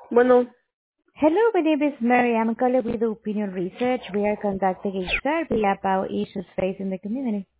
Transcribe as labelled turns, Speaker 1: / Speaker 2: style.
Speaker 1: Bueno,
Speaker 2: Hello, my name is Mary. I'm calling with Opinion Research. We are conducting a survey about issues facing the community.